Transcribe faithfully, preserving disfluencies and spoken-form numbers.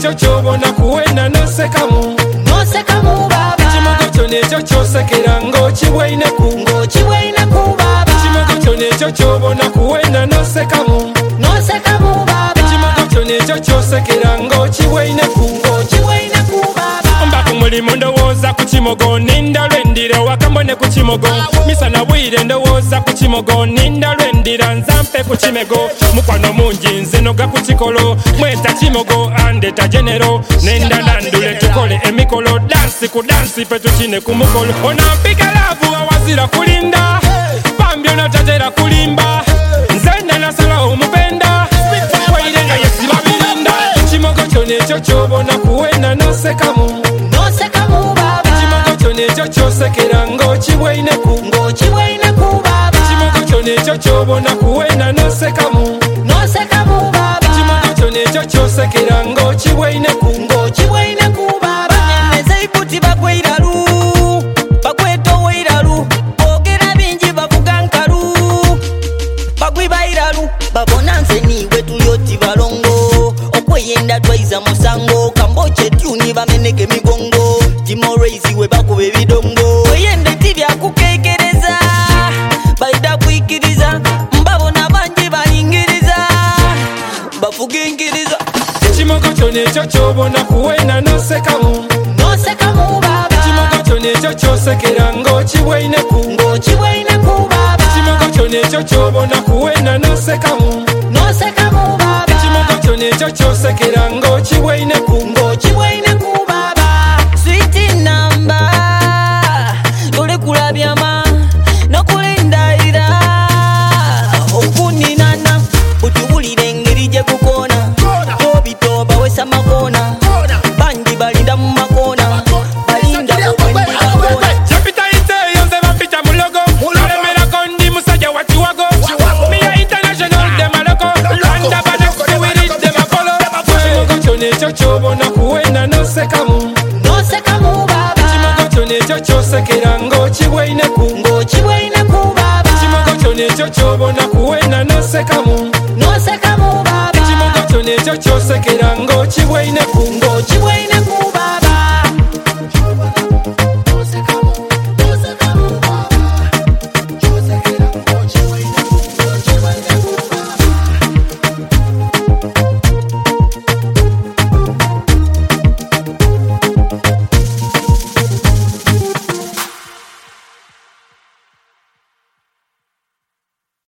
nekyo kyobona kuwena nosekamu nosekamu baba ekimogo kyo nekyo kyosekera ng'okibweineku ng'okibweineku baba ekimogo kyo nekyo kyobona kuwena nosekamu nosekamu baba ekimogo kyo nekyo kyosekera ng'okibweineku ng'okibweineku baba mba ku mulimu ndowooza ku kimogo ninda lwendira wakambone ku kimogo misana bwire ndowooza ku kimogo ninda lwendira nzampe ku kimego mukwano mungi nze noga ku kikolo mweta kimogo andeta genero nenda nandule tukole emikolo dansi ku dansi pe tukine ku mukolo onampika laavu awazira kulinda pambyo natatera kulimba nzenda nasala omupenda wairenga yesiba birinda ekimogo kyo nekyo kyobona kuwena nosekamu nosekamu baba ekimogo kyo nekyo kyosekera ng'okibweineku ng'okibweineku baba ekimogo kyo nekyo kyobona kuwena nosekamu nosekamu baba ekimogo kyo nekyo kyosekera ng'okibweineku ng'okibweineku baba nezeibuti bagweiralu bagweta oweiralu ogera bingi bavuga nkalu bagwibairalu babona nze niwe tulyoti balongo okweyenda twaiza musango kamboche tyuni bameneke migongo timoreisi we bakuba ebidongo weyende tibyakukekereza baida kwikiriza mbabona bangi bayingiriza bafugingiriza ekimogo kyo nekyo kyobona kuwena nosekamu nosekamu baba ekimogo kyo nekyo kyosekera ng'okibweineku ng'okibweineku baba ekimogo kyo nekyo kyobona kuwena nosekamu nosekamu baba ekimogo kyo nekyo kyosekera ng'okibweineku ng'okibweineku baba switi namba tolekulabyaama nokulindaira okuninana utuwulire engeri gye kukona tobitoba wesa makona bangi balinda mu makona balinda obwendibakona Capitaiteyo nze bapita mulogo alemerako ndi musajja wa kiwago miya international de maloko landa banakubiwiridde makolo ekimogo kyo nekyo kyobona kuwena nosekamu nosekamu baba ekimogo kyo nekyo kyosekera ng'okibweineku ng'okibweineku baba ekimogo kyo nekyo kyobona kuwena nosekamu nosekamu baba ekimogo kyo nekyo kyosekera ng'okibweineku ng'okibweineku